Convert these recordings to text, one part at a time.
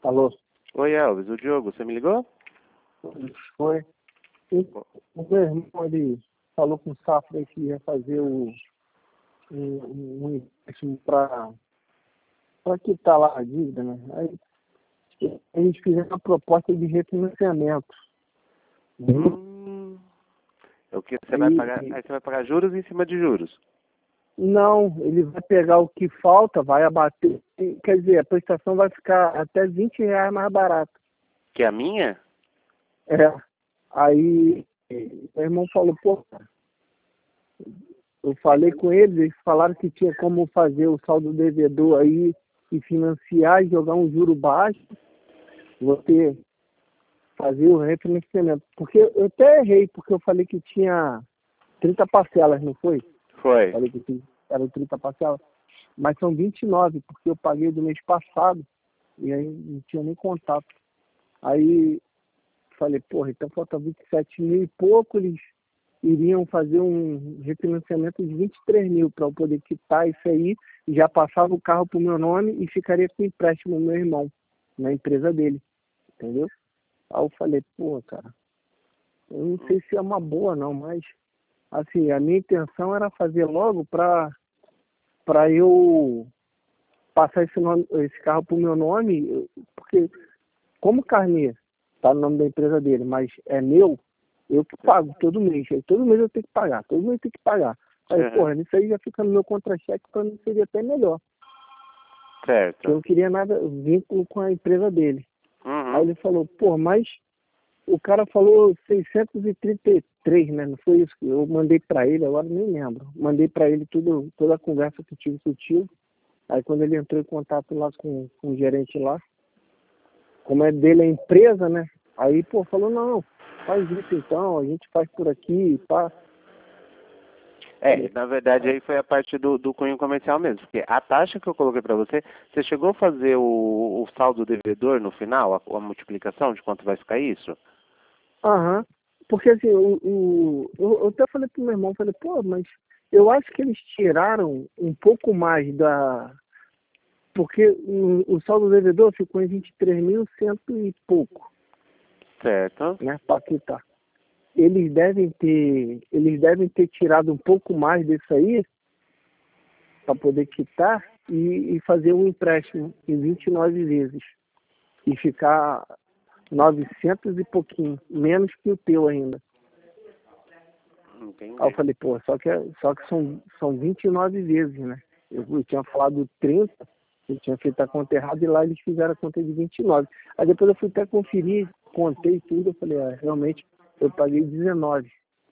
Alô? Oi, Elvis, o Diogo, você me ligou? Foi. O meu irmão, ele falou com o Safra que ia fazer um empréstimo para quitar lá a dívida, né? Aí a gente fez uma proposta de refinanciamento. É o que você vai pagar? Aí você vai pagar juros em cima de juros. Não, ele vai pegar o que falta, vai abater. Quer dizer, a prestação vai ficar até R$ 20 mais barata. Que é a minha? É. Aí meu irmão falou, pô, eu falei com eles falaram que tinha como fazer o saldo devedor aí e financiar e jogar um juro baixo, você fazer o refinanciamento. Porque eu até errei, porque eu falei que tinha 30 parcelas, não foi? Foi. Falei que eram 30 parcelas. Mas são 29, porque eu paguei do mês passado e aí não tinha nem contato. Aí falei, porra, então falta 27 mil e pouco, eles iriam fazer um refinanciamento de 23 mil para eu poder quitar isso aí, e já passava o carro pro meu nome e ficaria com o empréstimo do meu irmão, na empresa dele, entendeu? Aí eu falei, pô, cara, eu não sei se é uma boa não, mas assim, a minha intenção era fazer logo para eu passar esse carro pro meu nome, porque como o carnê está no nome da empresa dele, mas é meu, eu que pago todo mês. Todo mês eu tenho que pagar, todo mês eu tenho que pagar. Aí, porra, isso aí já fica no meu contra-cheque, para mim seria até melhor. Certo. Eu não queria nada, vínculo com a empresa dele. Aí ele falou, pô, mas o cara falou 633, né? Não foi isso que eu mandei para ele, agora nem lembro. Mandei para ele toda a conversa que eu tive contigo. Aí quando ele entrou em contato lá com o gerente lá, como é dele a empresa, né? Aí, pô, falou, não, faz isso então, a gente faz por aqui, pá. Na verdade aí foi a parte do cunho comercial mesmo, porque a taxa que eu coloquei para você, você chegou a fazer o saldo devedor no final, a multiplicação de quanto vai ficar isso? Aham, porque assim, eu até falei pro meu irmão, falei, pô, mas eu acho que eles tiraram um pouco mais porque o saldo devedor ficou em 23.100 e pouco, Certo. né, para quitar. Eles devem ter tirado um pouco mais disso aí para poder quitar e fazer um empréstimo em 29 vezes e ficar 900 e pouquinho, menos que o teu ainda. Entendi. Aí eu falei, pô, só que são 29 vezes, né? Eu tinha falado 30, eu tinha feito a conta errada e lá eles fizeram a conta de 29. Aí depois eu fui até conferir, contei tudo, eu falei, realmente eu paguei 19.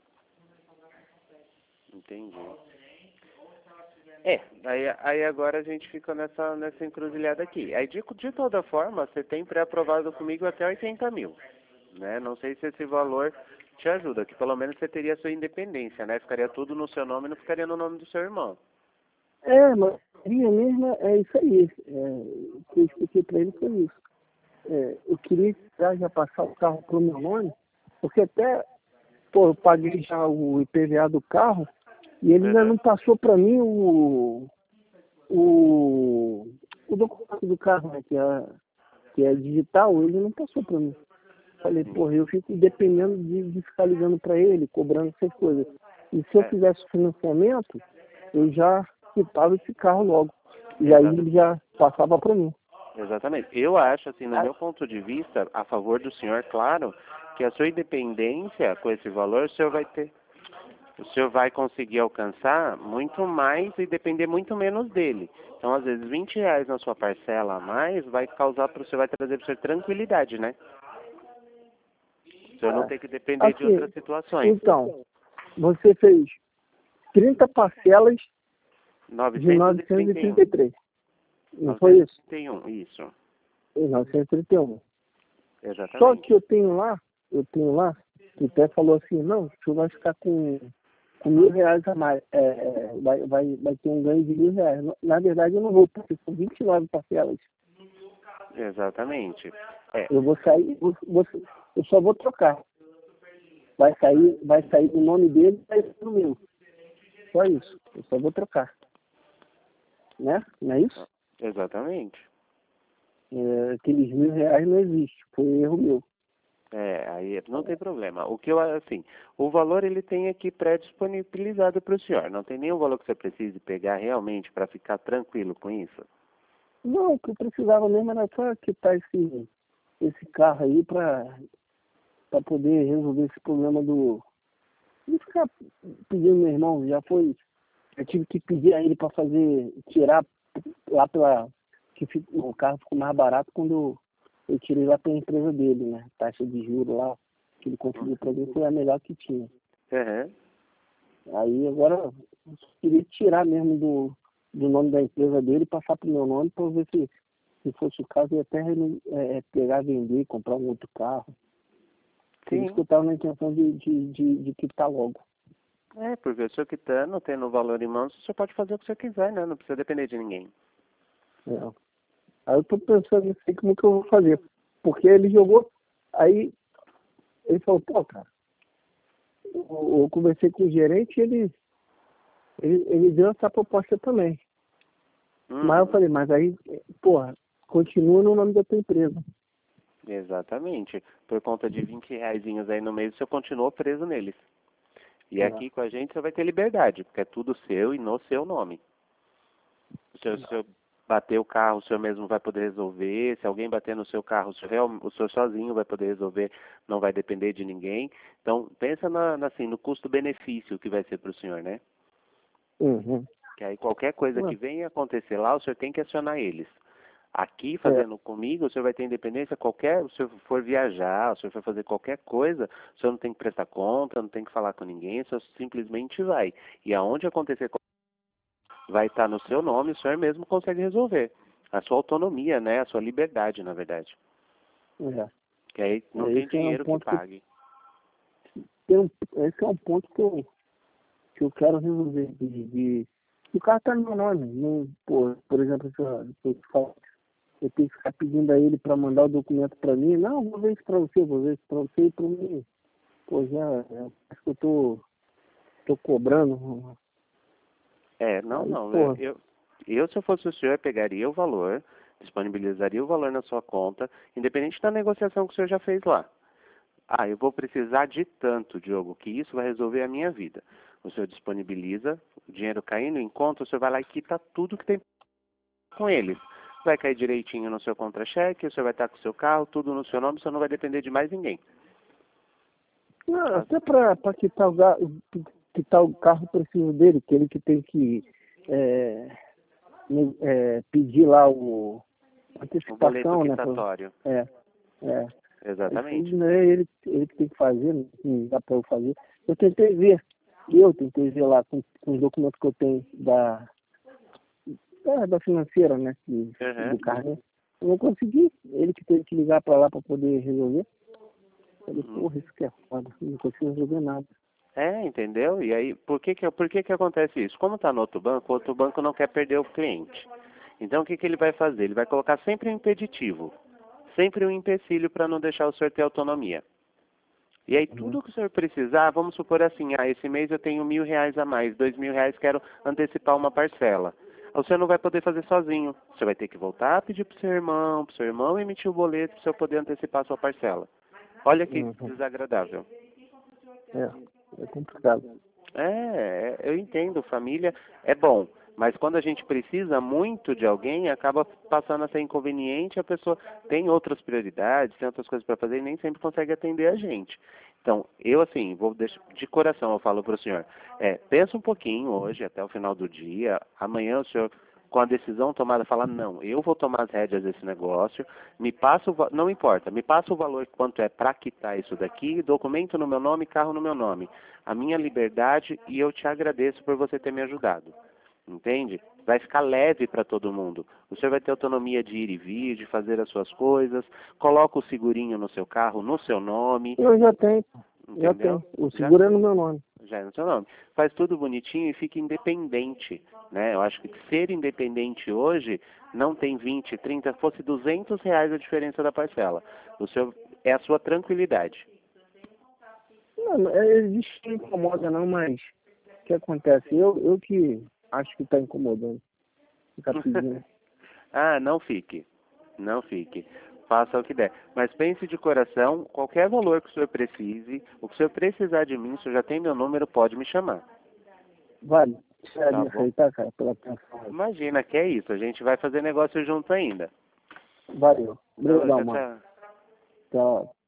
Entendi. Aí agora a gente fica nessa encruzilhada aqui. Aí de toda forma, você tem pré-aprovado comigo até 80 mil, né? Não sei se esse valor te ajuda, que pelo menos você teria a sua independência, né? Ficaria tudo no seu nome, não ficaria no nome do seu irmão. Mas a minha mesma é isso aí. O que eu expliquei para ele foi isso. Eu queria já passar o carro pro meu nome, porque até, pô, eu paguei já o IPVA do carro e ele ainda não passou para mim o documento do carro, né, que é digital, ele não passou para mim. Falei, porra, eu fico dependendo de ficar ligando para ele, cobrando essas coisas. E se eu fizesse o financiamento, eu já quitava esse carro logo. E aí ele já passava para mim. Exatamente. Eu acho, assim, no meu ponto de vista, a favor do senhor, claro, que a sua independência com esse valor, o senhor vai conseguir alcançar muito mais e depender muito menos dele. Então, às vezes, R$ 20 na sua parcela a mais vai causar para o senhor, vai trazer para o senhor tranquilidade, né? O senhor não tem que depender de outras situações. Então, você fez 30 parcelas de 933. Não foi isso? 931, isso. 931. Exatamente. Só que eu tenho lá, que até falou assim, não, o senhor vai ficar com R$ 1.000 a mais. Vai ter um ganho de R$ 1.000. Na verdade, eu não vou, porque são 29 parcelas. Exatamente. Eu vou sair, eu só vou trocar. Vai sair o nome dele e vai sair o meu. Só isso. Eu só vou trocar. Né? Não é isso? Exatamente. aqueles R$ 1.000 não existe, foi erro meu. Aí não tem problema. O que eu, assim, o valor ele tem aqui pré-disponibilizado para o senhor. Não tem nenhum valor que você precise pegar realmente para ficar tranquilo com isso? Não, o que eu precisava mesmo era só quitar esse carro aí para poder resolver esse problema do... Não ficar pedindo meu irmão, eu tive que pedir a ele para tirar lá o carro ficou mais barato quando eu tirei lá pela empresa dele, né? Taxa de juros lá, que ele conseguiu para mim foi a melhor que tinha. Uhum. Aí agora eu queria tirar mesmo do nome da empresa dele e passar pro meu nome para ver se fosse o caso, eu ia até pegar, vender, comprar um outro carro. Por isso que eu estava na intenção de quitar logo. Porque o senhor quitando, tendo o valor em mãos, o senhor pode fazer o que o senhor quiser, né? Não precisa depender de ninguém. Aí eu tô pensando nisso aí, como que eu vou fazer. Porque ele jogou, aí ele falou, pô, cara, eu conversei com o gerente e ele deu essa proposta também. Mas eu falei, mas aí, porra, continua no nome da tua empresa. Exatamente. Por conta de R$ 20 aí no mês, o senhor continuou preso neles. E aqui com a gente você vai ter liberdade, porque é tudo seu e no seu nome. Se o senhor bater o carro, o senhor mesmo vai poder resolver. Se alguém bater no seu carro, o senhor sozinho vai poder resolver, não vai depender de ninguém. Então, pensa assim, no custo-benefício que vai ser para o senhor, né? Que aí qualquer coisa que venha acontecer lá, o senhor tem que acionar eles. Aqui, fazendo comigo, o senhor vai ter independência se o senhor for viajar, se o senhor for fazer qualquer coisa, o senhor não tem que prestar conta, não tem que falar com ninguém, o senhor simplesmente vai. E aonde acontecer, vai estar no seu nome, o senhor mesmo consegue resolver. A sua autonomia, né? A sua liberdade, na verdade. Que aí não tem dinheiro que pague. Esse é um ponto que eu quero resolver. O carro está no meu nome. Por exemplo, se eu tenho que ficar pedindo a ele para mandar o documento para mim. Não, vou ver isso para você, e para mim. Acho que eu tô cobrando. Se eu fosse o senhor, pegaria o valor, disponibilizaria o valor na sua conta, independente da negociação que o senhor já fez lá. Eu vou precisar de tanto, Diogo, que isso vai resolver a minha vida. O senhor disponibiliza, o dinheiro caindo em conta, o senhor vai lá e quita tudo que tem com eles. Vai cair direitinho no seu contra-cheque, o senhor vai estar com o seu carro, tudo no seu nome, o senhor não vai depender de mais ninguém. Até para quitar o carro, preciso dele, que ele que tem que pedir lá o antecipação, né? Quitatório. Exatamente. Isso não é ele que tem que fazer, não dá para eu fazer. Eu tentei ver lá com os documentos que eu tenho da financeira, né? Do carro. Eu não consegui. Ele que teve que ligar para lá para poder resolver. Eu falei, porra, isso que é foda. Não consigo resolver nada. Entendeu? E aí, por que acontece isso? Como está no outro banco não quer perder o cliente. Então, o que ele vai fazer? Ele vai colocar sempre um impeditivo. Sempre um empecilho para não deixar o senhor ter autonomia. E aí, tudo que o senhor precisar, vamos supor assim, esse mês eu tenho R$ 1.000 a mais, R$ 2.000 quero antecipar uma parcela. O senhor não vai poder fazer sozinho. O senhor vai ter que voltar a pedir para o seu irmão emitir o boleto para o senhor poder antecipar a sua parcela. Olha que desagradável. É complicado. Eu entendo, família é bom, mas quando a gente precisa muito de alguém, acaba passando a ser inconveniente, a pessoa tem outras prioridades, tem outras coisas para fazer e nem sempre consegue atender a gente. Então, eu assim, vou deixar, de coração eu falo para o senhor, pensa um pouquinho hoje, até o final do dia, amanhã o senhor, com a decisão tomada, fala, não, eu vou tomar as rédeas desse negócio, não importa, me passa o valor quanto é para quitar isso daqui, documento no meu nome, carro no meu nome, a minha liberdade, e eu te agradeço por você ter me ajudado. Entende? Vai ficar leve para todo mundo. O senhor vai ter autonomia de ir e vir, de fazer as suas coisas. Coloca o segurinho no seu carro, no seu nome. Eu já tenho. Entendeu? Já tenho. O seguro é no meu nome. Já é no seu nome. Faz tudo bonitinho e fica independente. Né? Eu acho que ser independente hoje não tem 20, 30, fosse R$ 200 a diferença da parcela. O senhor é a sua tranquilidade. Não, isso não incomoda não, mas o que acontece? Eu que acho que está incomodando. Ficar pedindo. Não fique. Não fique. Faça o que der. Mas pense de coração, qualquer valor que o senhor precise, o que o senhor precisar de mim, o senhor já tem meu número, pode me chamar. Vale. Tá bom? Aí, tá, cara, pela atenção. Imagina, que é isso. A gente vai fazer negócio junto ainda. Valeu. Então, Obrigadão, tchau, mano. tchau. Tchau.